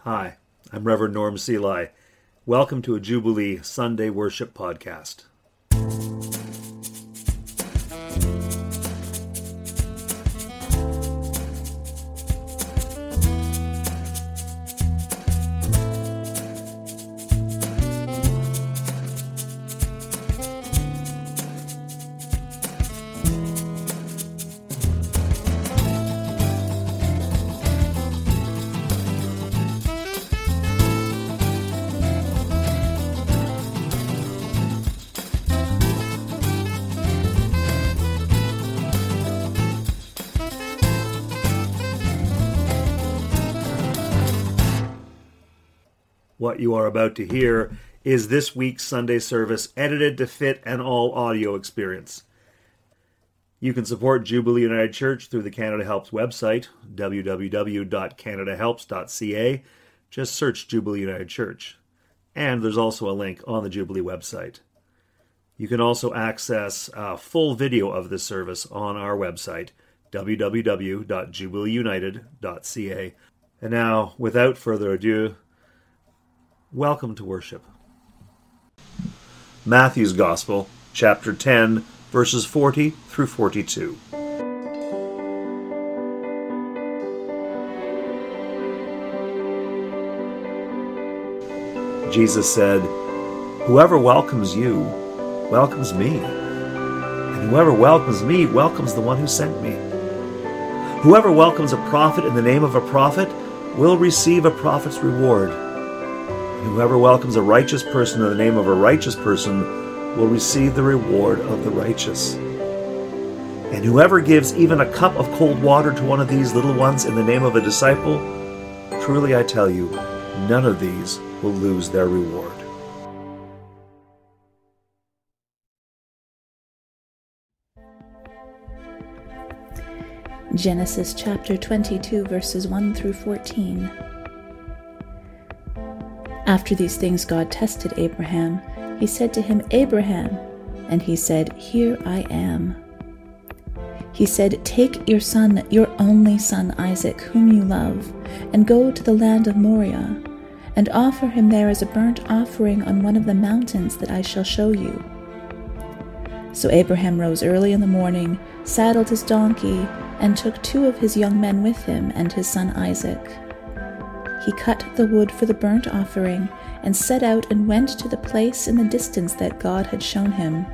Hi, I'm Reverend Norm Seelye. Welcome to a Jubilee Sunday Worship Podcast. What you are about to hear is this week's Sunday service edited to fit an all-audio experience. You can support Jubilee United Church through the Canada Helps website, www.canadahelps.ca. Just search Jubilee United Church. And there's also a link on the Jubilee website. You can also access a full video of this service on our website, www.jubileeunited.ca. And now, without further ado, welcome to worship. Matthew's Gospel, chapter 10, verses 40 through 42. Jesus said, "Whoever welcomes you, welcomes me. And whoever welcomes me, welcomes the one who sent me. Whoever welcomes a prophet in the name of a prophet will receive a prophet's reward. Whoever welcomes a righteous person in the name of a righteous person will receive the reward of the righteous. And whoever gives even a cup of cold water to one of these little ones in the name of a disciple, truly I tell you, none of these will lose their reward." Genesis chapter 22, verses 1 through 14. After these things God tested Abraham. He said to him, "Abraham," and he said, "Here I am." He said, "Take your son, your only son Isaac, whom you love, and go to the land of Moriah, and offer him there as a burnt offering on one of the mountains that I shall show you." So Abraham rose early in the morning, saddled his donkey, and took 2 of his young men with him and his son Isaac. He cut the wood for the burnt offering and set out and went to the place in the distance that God had shown him.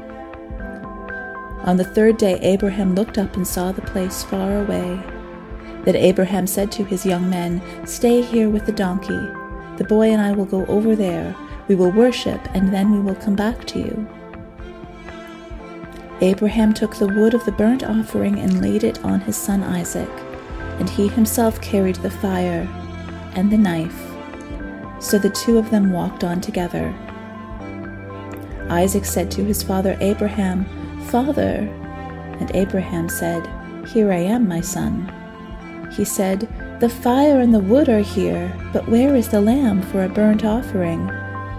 On the 3rd day Abraham looked up and saw the place far away. Then Abraham said to his young men, "Stay here with the donkey. The boy and I will go over there. We will worship, and then we will come back to you." Abraham took the wood of the burnt offering and laid it on his son Isaac, and he himself carried the fire and the knife. So the 2 of them walked on together. Isaac said to his father Abraham, "Father." And Abraham said, "Here I am, my son." He said, "The fire and the wood are here, but where is the lamb for a burnt offering?"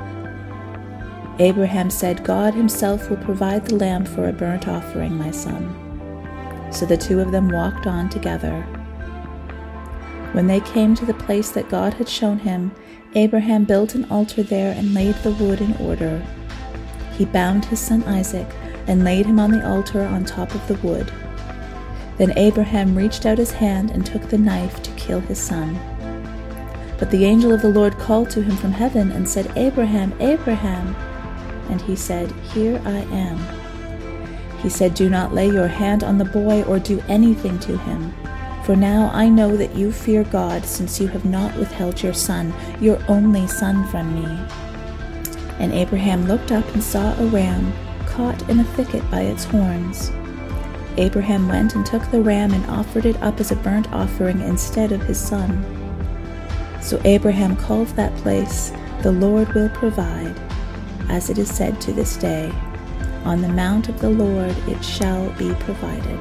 Abraham said, "God himself will provide the lamb for a burnt offering, my son." So the 2 of them walked on together. When they came to the place that God had shown him, Abraham built an altar there and laid the wood in order. He bound his son Isaac and laid him on the altar on top of the wood. Then Abraham reached out his hand and took the knife to kill his son. But the angel of the Lord called to him from heaven and said, "Abraham, Abraham." And he said, "Here I am." He said, "Do not lay your hand on the boy or do anything to him. For now I know that you fear God, since you have not withheld your son, your only son, from me." And Abraham looked up and saw a ram caught in a thicket by its horns. Abraham went and took the ram and offered it up as a burnt offering instead of his son. So Abraham called that place, "The Lord will provide," as it is said to this day, "On the mount of the Lord it shall be provided."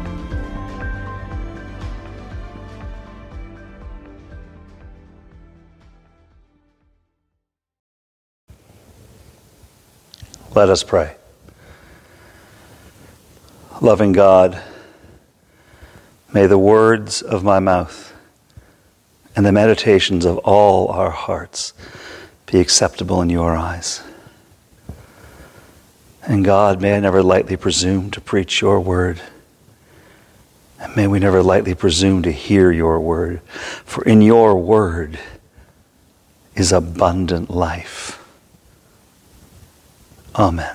Let us pray. Loving God, may the words of my mouth and the meditations of all our hearts be acceptable in your eyes. And God, may I never lightly presume to preach your word. And may we never lightly presume to hear your word. For in your word is abundant life. Amen.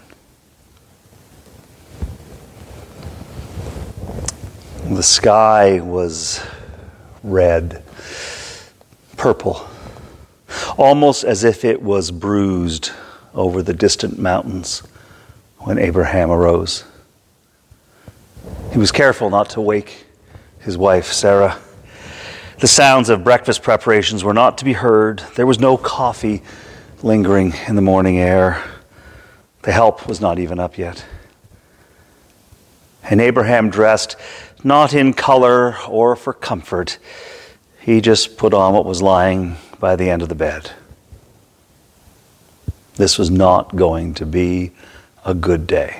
The sky was red, purple, almost as if it was bruised over the distant mountains when Abraham arose. He was careful not to wake his wife, Sarah. The sounds of breakfast preparations were not to be heard. There was no coffee lingering in the morning air. The help was not even up yet. And Abraham dressed not in color or for comfort. He just put on what was lying by the end of the bed. This was not going to be a good day.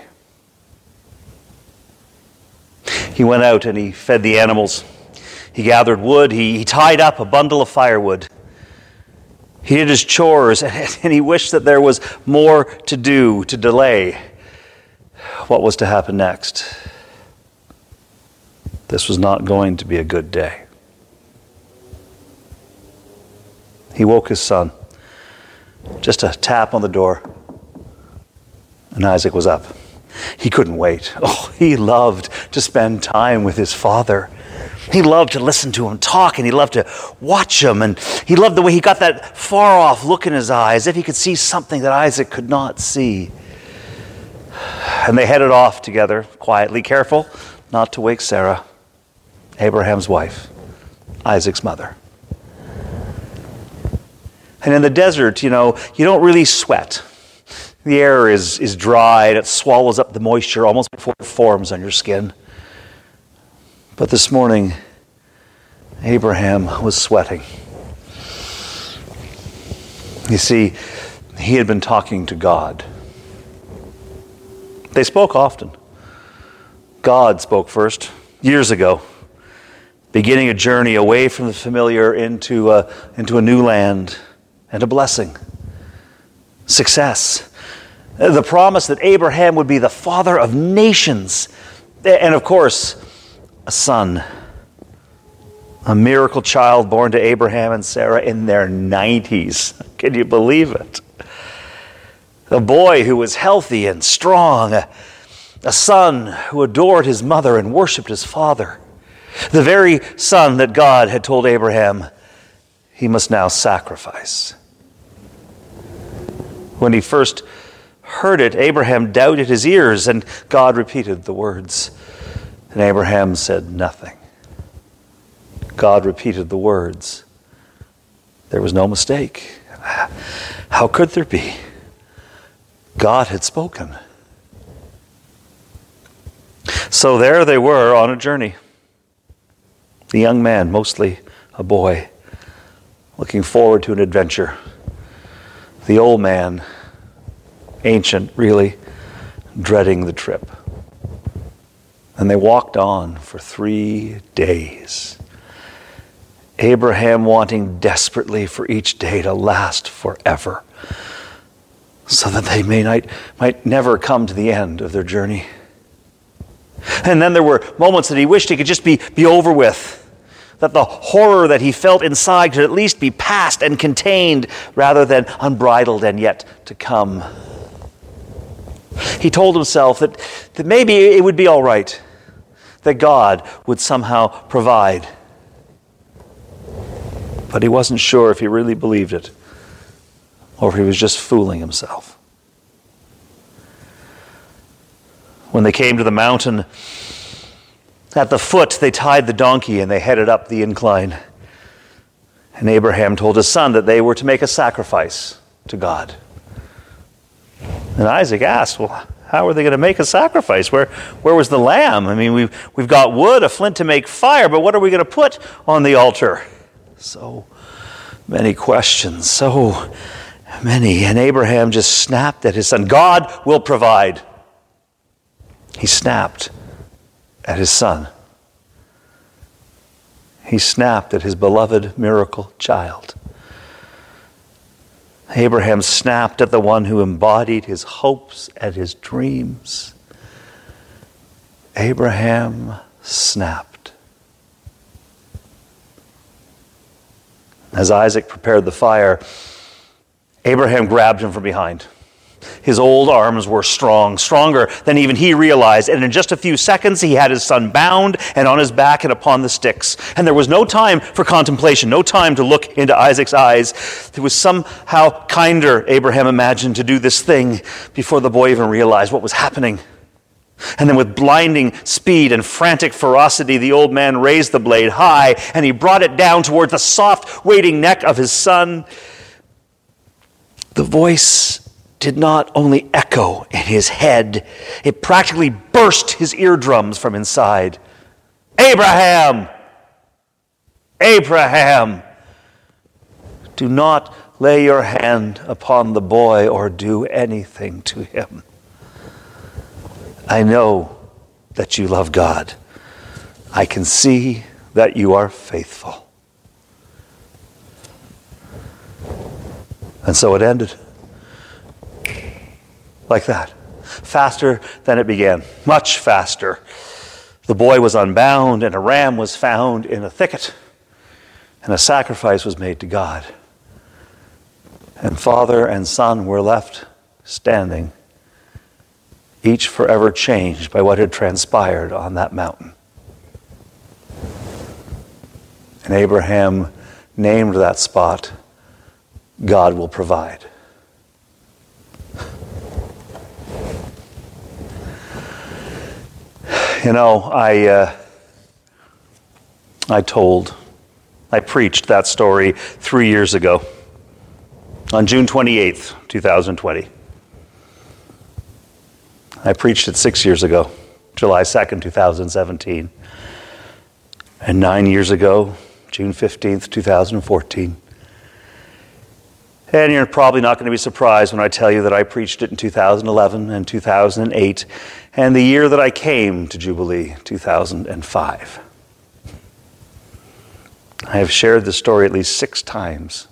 He went out and he fed the animals. He gathered wood. He tied up a bundle of firewood. He did his chores, and he wished that there was more to do to delay what was to happen next. This was not going to be a good day. He woke his son. Just a tap on the door, and Isaac was up. He couldn't wait. Oh, he loved to spend time with his father. He loved to listen to him talk, and he loved to watch him, and he loved the way he got that far-off look in his eye, as if he could see something that Isaac could not see. And they headed off together, quietly, careful not to wake Sarah, Abraham's wife, Isaac's mother. And in the desert, you don't really sweat. The air is dry, and it swallows up the moisture almost before it forms on your skin. But this morning, Abraham was sweating. You see, he had been talking to God. They spoke often. God spoke first, years ago, beginning a journey away from the familiar into a new land and a blessing, success, the promise that Abraham would be the father of nations, and of course, a son, a miracle child born to Abraham and Sarah in their 90s. Can you believe it? A boy who was healthy and strong, a son who adored his mother and worshiped his father, the very son that God had told Abraham he must now sacrifice. When he first heard it, Abraham doubted his ears, and God repeated the words. And Abraham said nothing. God repeated the words. There was no mistake. How could there be? God had spoken. So there they were on a journey. The young man, mostly a boy, looking forward to an adventure. The old man, ancient really, dreading the trip. And they walked on for 3 days. Abraham wanting desperately for each day to last forever, so that they might never come to the end of their journey. And then there were moments that he wished he could just be over with, that the horror that he felt inside could at least be past and contained rather than unbridled and yet to come. He told himself that maybe it would be all right, that God would somehow provide. But he wasn't sure if he really believed it or if he was just fooling himself. When they came to the mountain, at the foot they tied the donkey and they headed up the incline. And Abraham told his son that they were to make a sacrifice to God. And Isaac asked, well, how are they going to make a sacrifice? Where was the lamb? I mean, we've got wood, a flint to make fire, but what are we going to put on the altar? So many questions, so many. And Abraham just snapped at his son. God will provide. He snapped at his son. He snapped at his beloved miracle child. Abraham snapped at the one who embodied his hopes and his dreams. Abraham snapped. As Isaac prepared the fire, Abraham grabbed him from behind. His old arms were strong, stronger than even he realized, and in just a few seconds he had his son bound and on his back and upon the sticks. And there was no time for contemplation, no time to look into Isaac's eyes. It was somehow kinder, Abraham imagined, to do this thing before the boy even realized what was happening. And then with blinding speed and frantic ferocity, the old man raised the blade high, and he brought it down towards the soft, waiting neck of his son. The voice did not only echo in his head, it practically burst his eardrums from inside. Abraham! Abraham! Do not lay your hand upon the boy or do anything to him. I know that you love God. I can see that you are faithful. And so it ended. Like that. Faster than it began. Much faster. The boy was unbound, and a ram was found in a thicket, and a sacrifice was made to God. And father and son were left standing, each forever changed by what had transpired on that mountain. And Abraham named that spot, God will provide. You know, I preached that story 3 years ago, on June 28th, 2020. I preached it 6 years ago, July 2nd, 2017. And 9 years ago, June 15th, 2014. And you're probably not going to be surprised when I tell you that I preached it in 2011 and 2008, and the year that I came to Jubilee, 2005. I have shared the story at least 6 times.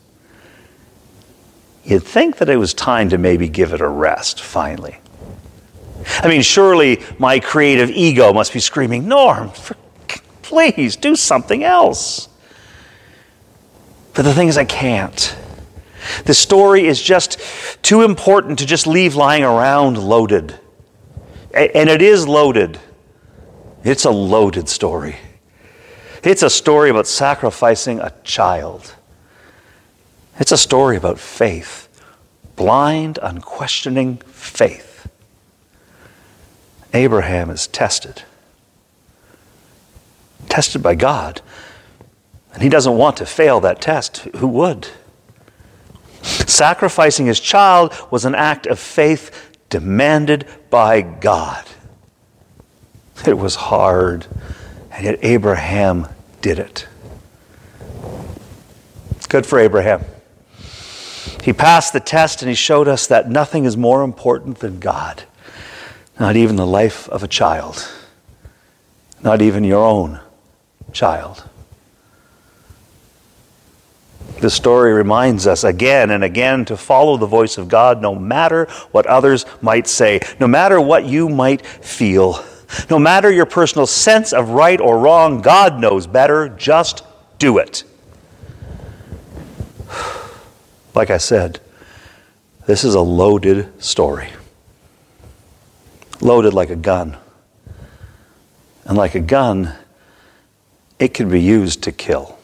You'd think that it was time to maybe give it a rest, finally. I mean, surely my creative ego must be screaming, Norm, please do something else. But the thing is, I can't. The story is just too important to just leave lying around loaded. And it is loaded. It's a loaded story. It's a story about sacrificing a child. It's a story about faith. Blind, unquestioning faith. Abraham is tested. Tested by God. And he doesn't want to fail that test. Who would? Sacrificing his child was an act of faith demanded by God. It was hard, and yet Abraham did it. Good for Abraham. He passed the test, and he showed us that nothing is more important than God. Not even the life of a child. Not even your own child. The story reminds us again and again to follow the voice of God no matter what others might say, no matter what you might feel, no matter your personal sense of right or wrong. God knows better. Just do it. Like I said, this is a loaded story. Loaded like a gun. And like a gun, it can be used to kill.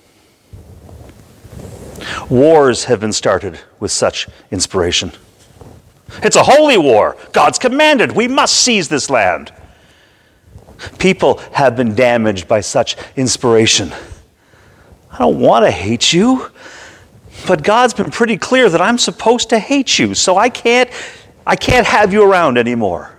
Wars have been started with such inspiration. It's a holy war. God's commanded. We must seize this land. People have been damaged by such inspiration. I don't want to hate you, but God's been pretty clear that I'm supposed to hate you, so I can't have you around anymore.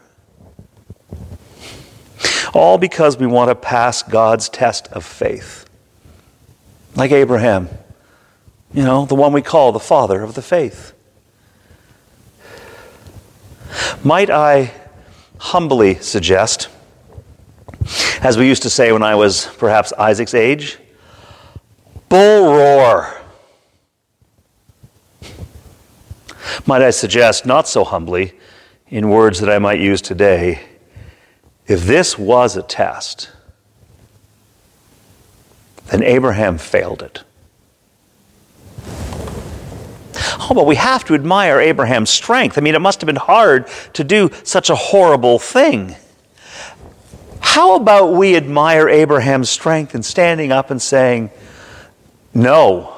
All because we want to pass God's test of faith. Like Abraham. You know, the one we call the father of the faith. Might I humbly suggest, as we used to say when I was perhaps Isaac's age, Bull roar. Might I suggest, not so humbly, in words that I might use today, if this was a test, then Abraham failed it. Oh, but we have to admire Abraham's strength. I mean, it must have been hard to do such a horrible thing. How about we admire Abraham's strength in standing up and saying, no.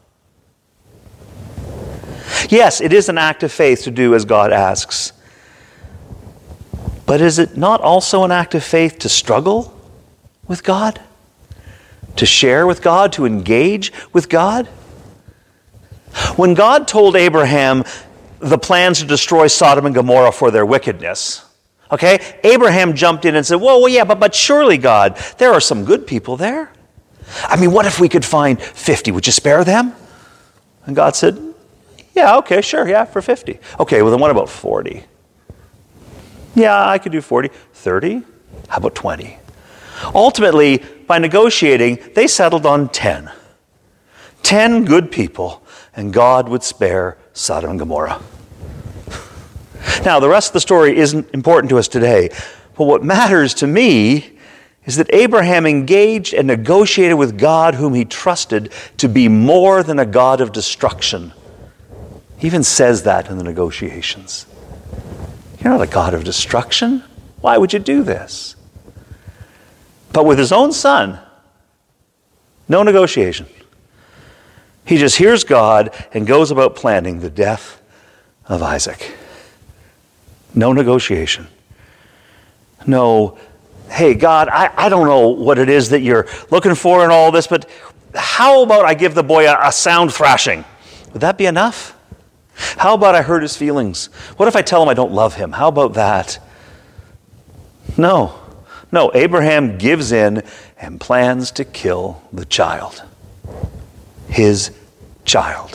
Yes, it is an act of faith to do as God asks. But is it not also an act of faith to struggle with God? To share with God? To engage with God? When God told Abraham the plans to destroy Sodom and Gomorrah for their wickedness, okay, Abraham jumped in and said, well, yeah, but surely, God, there are some good people there. I mean, what if we could find 50? Would you spare them? And God said, yeah, okay, sure, yeah, for 50. Okay, well, then what about 40? Yeah, I could do 40. 30? How about 20? Ultimately, by negotiating, they settled on 10. 10 good people, and God would spare Sodom and Gomorrah. Now, the rest of the story isn't important to us today, but what matters to me is that Abraham engaged and negotiated with God whom he trusted to be more than a God of destruction. He even says that in the negotiations. You're not a God of destruction. Why would you do this? But with his own son, no negotiation. He just hears God and goes about planning the death of Isaac. No negotiation. No, hey, God, I don't know what it is that you're looking for in all this, but how about I give the boy a sound thrashing? Would that be enough? How about I hurt his feelings? What if I tell him I don't love him? How about that? No, Abraham gives in and plans to kill the child. His child.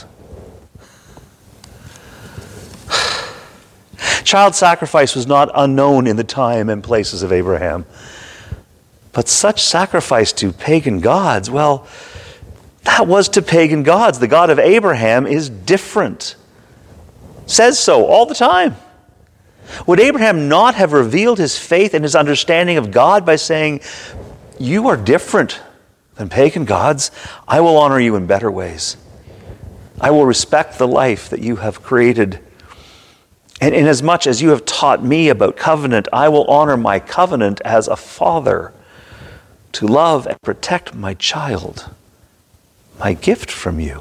Child sacrifice was not unknown in the time and places of Abraham. But such sacrifice to pagan gods, well, that was to pagan gods. The God of Abraham is different. Says so all the time. Would Abraham not have revealed his faith and his understanding of God by saying, you are different than pagan gods. I will honor you in better ways. I will respect the life that you have created. And inasmuch as you have taught me about covenant, I will honor my covenant as a father to love and protect my child, my gift from you.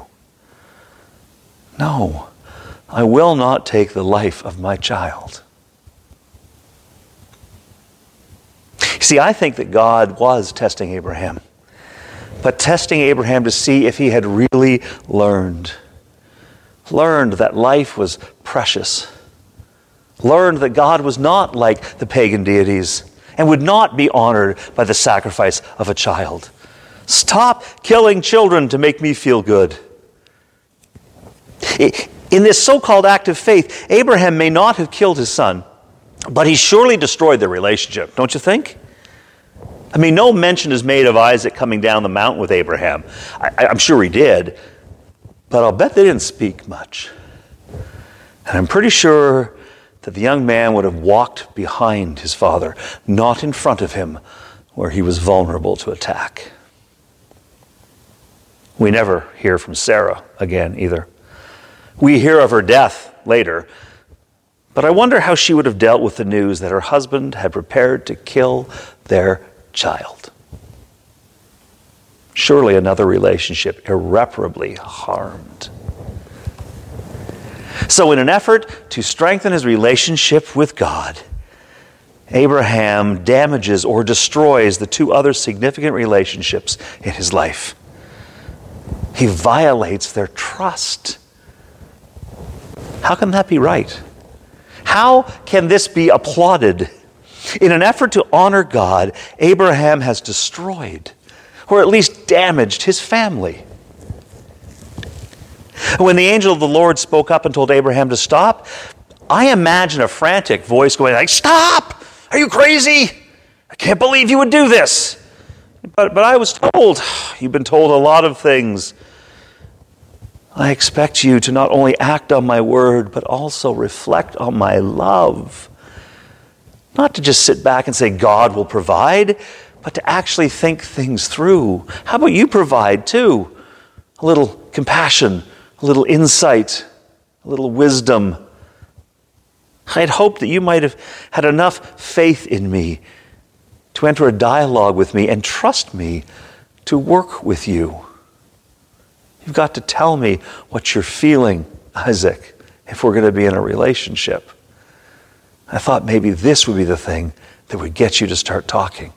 No, I will not take the life of my child. See, I think that God was testing Abraham, but testing Abraham to see if he had really learned that life was precious, learned that God was not like the pagan deities and would not be honored by the sacrifice of a child. Stop killing children to make me feel good. In this so-called act of faith, Abraham may not have killed his son, but he surely destroyed their relationship, don't you think? I mean, no mention is made of Isaac coming down the mountain with Abraham. I'm sure he did, but I'll bet they didn't speak much. And I'm pretty sure that the young man would have walked behind his father, not in front of him, where he was vulnerable to attack. We never hear from Sarah again either. We hear of her death later, but I wonder how she would have dealt with the news that her husband had prepared to kill their child. Surely another relationship irreparably harmed. So in an effort to strengthen his relationship with God, Abraham damages or destroys the two other significant relationships in his life. He violates their trust. How can that be right? How can this be applauded? In an effort to honor God, Abraham has destroyed, or at least damaged, his family. When the angel of the Lord spoke up and told Abraham to stop, I imagine a frantic voice going like, "Stop! Are you crazy? I can't believe you would do this." But I was told, you've been told a lot of things. I expect you to not only act on my word, but also reflect on my love. Not to just sit back and say, God will provide, but to actually think things through. How about you provide too? A little compassion, a little insight, a little wisdom. I'd hoped that you might have had enough faith in me to enter a dialogue with me and trust me to work with you. You've got to tell me what you're feeling, Isaac, if we're going to be in a relationship. I thought maybe this would be the thing that would get you to start talking.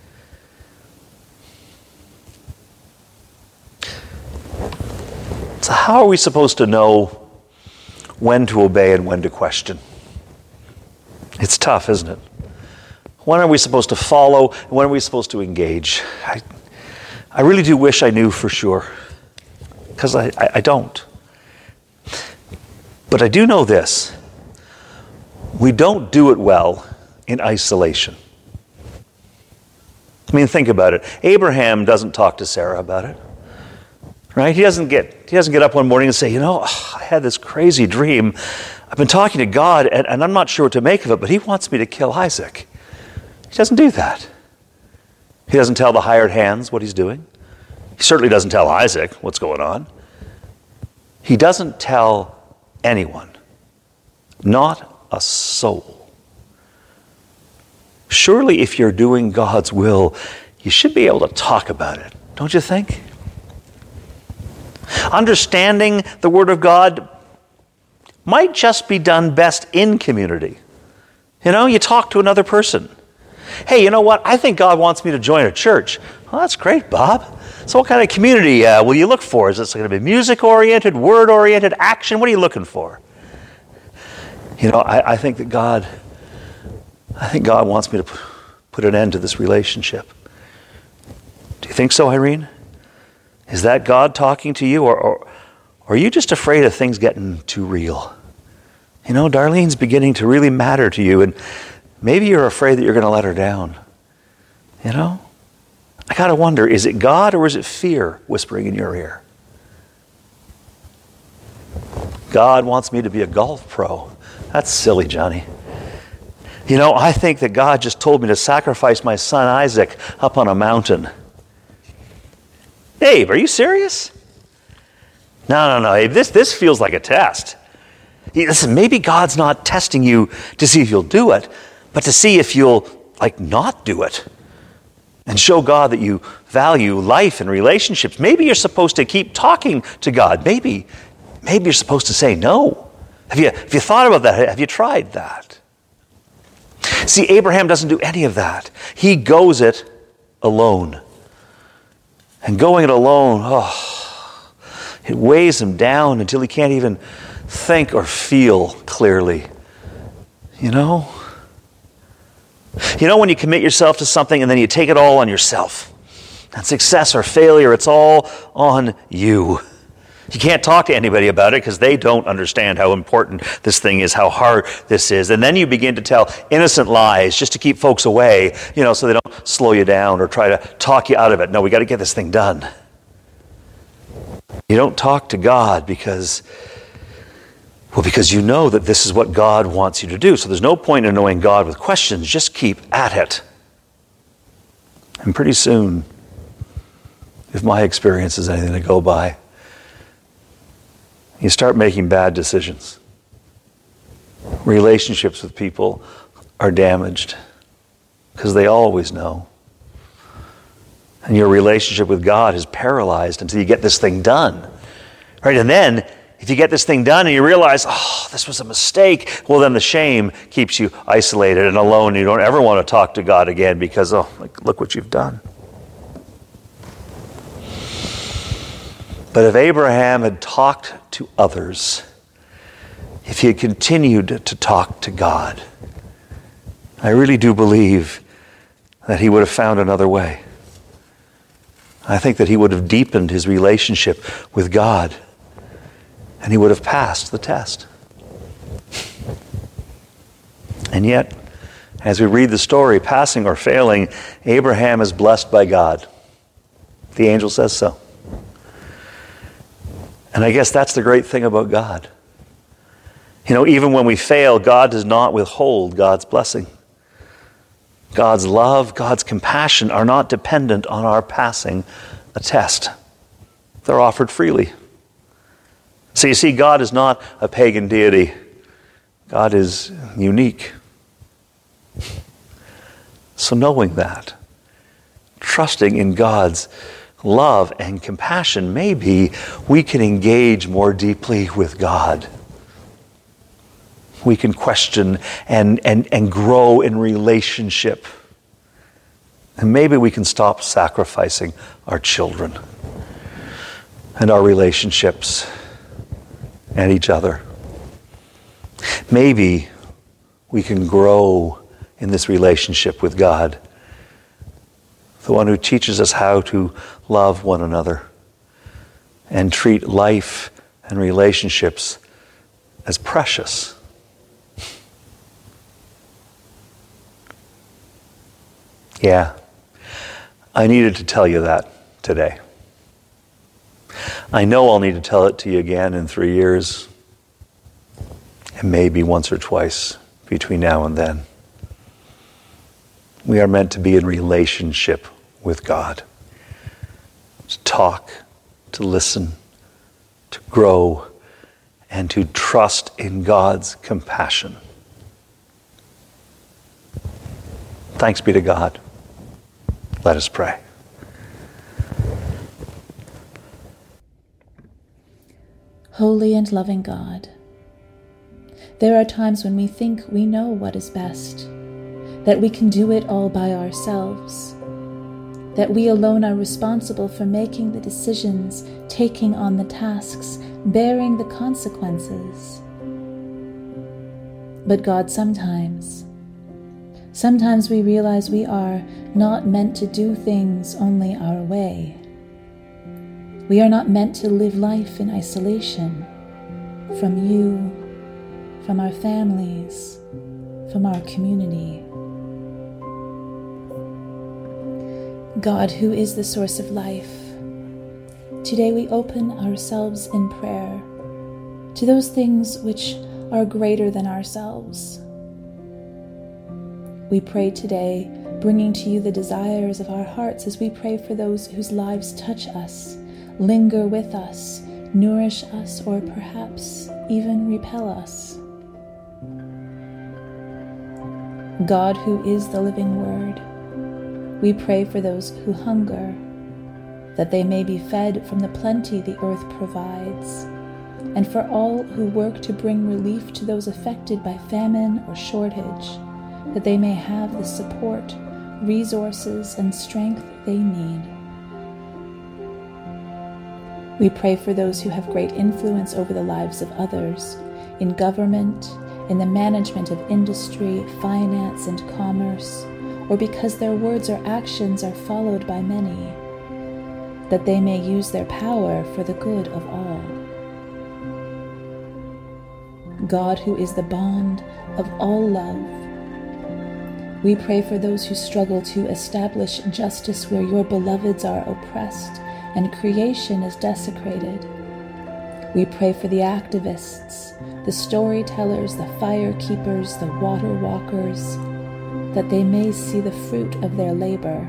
So how are we supposed to know when to obey and when to question? It's tough, isn't it? When are we supposed to follow and when are we supposed to engage? I really do wish I knew for sure, because I don't. But I do know this. We don't do it well in isolation. I mean, think about it. Abraham doesn't talk to Sarah about it. Right? He doesn't get up one morning and say, I had this crazy dream. I've been talking to God and I'm not sure what to make of it, but he wants me to kill Isaac. He doesn't do that. He doesn't tell the hired hands what he's doing. He certainly doesn't tell Isaac what's going on. He doesn't tell anyone. Not a soul. Surely if you're doing God's will, you should be able to talk about it, don't you think? Understanding the Word of God might just be done best in community. You talk to another person. Hey, you know what? I think God wants me to join a church. Well, that's great, Bob. So what kind of community will you look for? Is this going to be music-oriented, word-oriented, action? What are you looking for? I think that God wants me to put an end to this relationship. Do you think so, Irene? Is that God talking to you, or are you just afraid of things getting too real? Darlene's beginning to really matter to you, and maybe you're afraid that you're going to let her down. I got to wonder, is it God or is it fear whispering in your ear? God wants me to be a golf pro. That's silly, Johnny. I think that God just told me to sacrifice my son Isaac up on a mountain. Abe, are you serious? No, Abe, this feels like a test. Listen, maybe God's not testing you to see if you'll do it, but to see if you'll, not do it. And show God that you value life and relationships. Maybe you're supposed to keep talking to God. Maybe you're supposed to say no. Have you thought about that? Have you tried that? See, Abraham doesn't do any of that. He goes it alone. And going it alone, it weighs him down until he can't even think or feel clearly. When you commit yourself to something and then you take it all on yourself. And success or failure, it's all on you. You can't talk to anybody about it because they don't understand how important this thing is, how hard this is. And then you begin to tell innocent lies just to keep folks away, so they don't slow you down or try to talk you out of it. No, we got to get this thing done. You don't talk to God because you know that this is what God wants you to do. So there's no point in knowing God with questions. Just keep at it. And pretty soon, if my experience is anything to go by, you start making bad decisions. Relationships with people are damaged because they always know. And your relationship with God is paralyzed until you get this thing done. Right? And then, if you get this thing done and you realize, this was a mistake, well, then the shame keeps you isolated and alone. You don't ever want to talk to God again because, look what you've done. But if Abraham had talked to others, if he had continued to talk to God, I really do believe that he would have found another way. I think that he would have deepened his relationship with God, and he would have passed the test. And yet, as we read the story, passing or failing, Abraham is blessed by God. The angel says so. And I guess that's the great thing about God. You know, even when we fail, God does not withhold God's blessing. God's love, God's compassion are not dependent on our passing a test. They're offered freely. So you see, God is not a pagan deity. God is unique. So knowing that, trusting in God's love and compassion, maybe we can engage more deeply with God. We can question and grow in relationship. And maybe we can stop sacrificing our children and our relationships and each other. Maybe we can grow in this relationship with God, the one who teaches us how to love one another and treat life and relationships as precious. Yeah, I needed to tell you that today. I know I'll need to tell it to you again in 3 years, and maybe once or twice between now and then. We are meant to be in relationship with God, to talk, to listen, to grow, and to trust in God's compassion. Thanks be to God. Let us pray. Holy and loving God, there are times when we think we know what is best, that we can do it all by ourselves, that we alone are responsible for making the decisions, taking on the tasks, bearing the consequences. But God, sometimes we realize we are not meant to do things only our way. We are not meant to live life in isolation from you, from our families, from our community. God, who is the source of life, today we open ourselves in prayer to those things which are greater than ourselves. We pray today, bringing to you the desires of our hearts as we pray for those whose lives touch us, linger with us, nourish us, or perhaps even repel us. God, who is the living Word, we pray for those who hunger, that they may be fed from the plenty the earth provides, and for all who work to bring relief to those affected by famine or shortage, that they may have the support, resources, and strength they need. We pray for those who have great influence over the lives of others, in government, in the management of industry, finance, and commerce, or because their words or actions are followed by many, that they may use their power for the good of all. God, who is the bond of all love, we pray for those who struggle to establish justice where your beloveds are oppressed and creation is desecrated. We pray for the activists, the storytellers, the fire keepers, the water walkers, that they may see the fruit of their labor.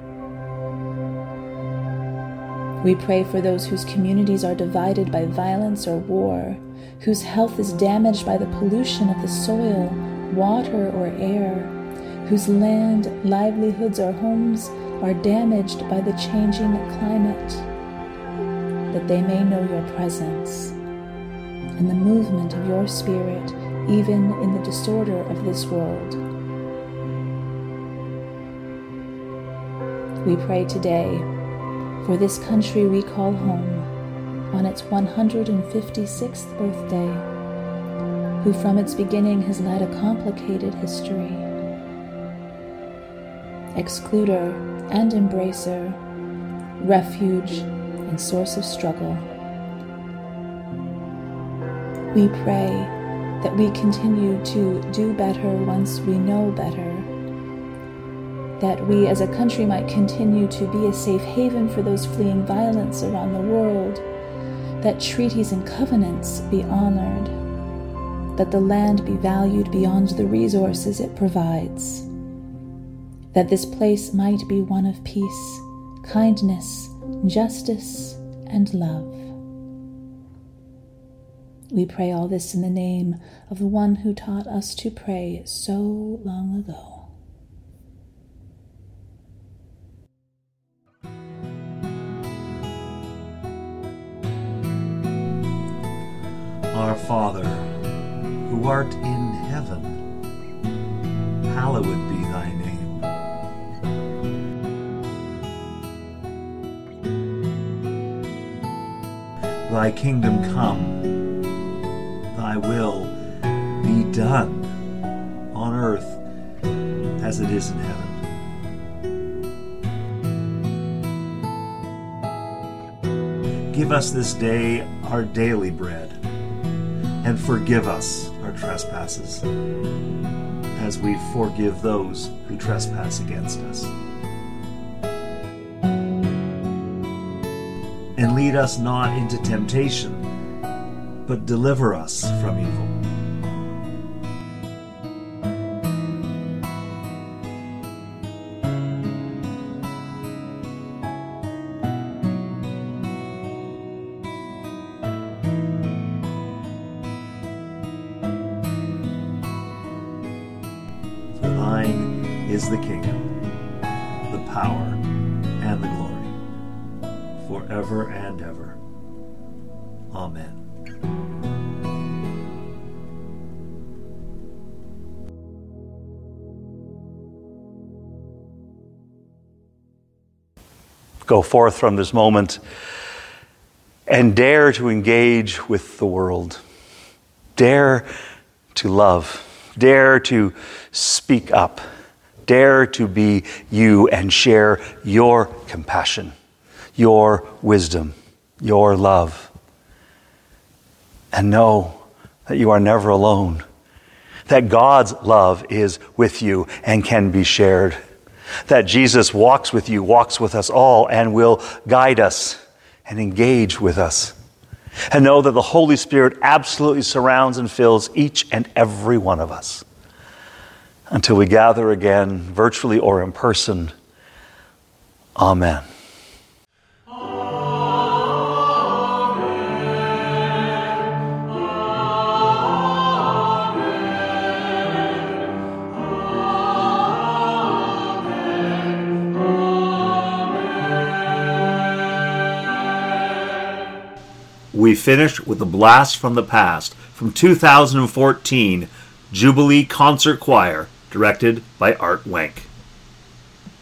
We pray for those whose communities are divided by violence or war, whose health is damaged by the pollution of the soil, water, or air, whose land, livelihoods, or homes are damaged by the changing climate, that they may know your presence and the movement of your Spirit, even in the disorder of this world. We pray today for this country we call home on its 156th birthday, who from its beginning has led a complicated history. Excluder and embracer, refuge and source of struggle. We pray that we continue to do better once we know better, that we as a country might continue to be a safe haven for those fleeing violence around the world, that treaties and covenants be honored, that the land be valued beyond the resources it provides, that this place might be one of peace, kindness, justice, and love. We pray all this in the name of the one who taught us to pray so long ago. Our Father, who art in heaven, hallowed be thy name. Thy kingdom come, thy will be done on earth as it is in heaven. Give us this day our daily bread, and forgive us our trespasses, as we forgive those who trespass against us. And lead us not into temptation, but deliver us from evil. For thine is the kingdom, the power, and the glory, forever and ever. Amen. Go forth from this moment and dare to engage with the world. Dare to love. Dare to speak up. Dare to be you and share your compassion, your wisdom, your love. And know that you are never alone. That God's love is with you and can be shared. That Jesus walks with you, walks with us all, and will guide us and engage with us. And know that the Holy Spirit absolutely surrounds and fills each and every one of us. Until we gather again, virtually or in person. Amen. We finish with a blast from the past from 2014 Jubilee Concert Choir, directed by Art Wenck.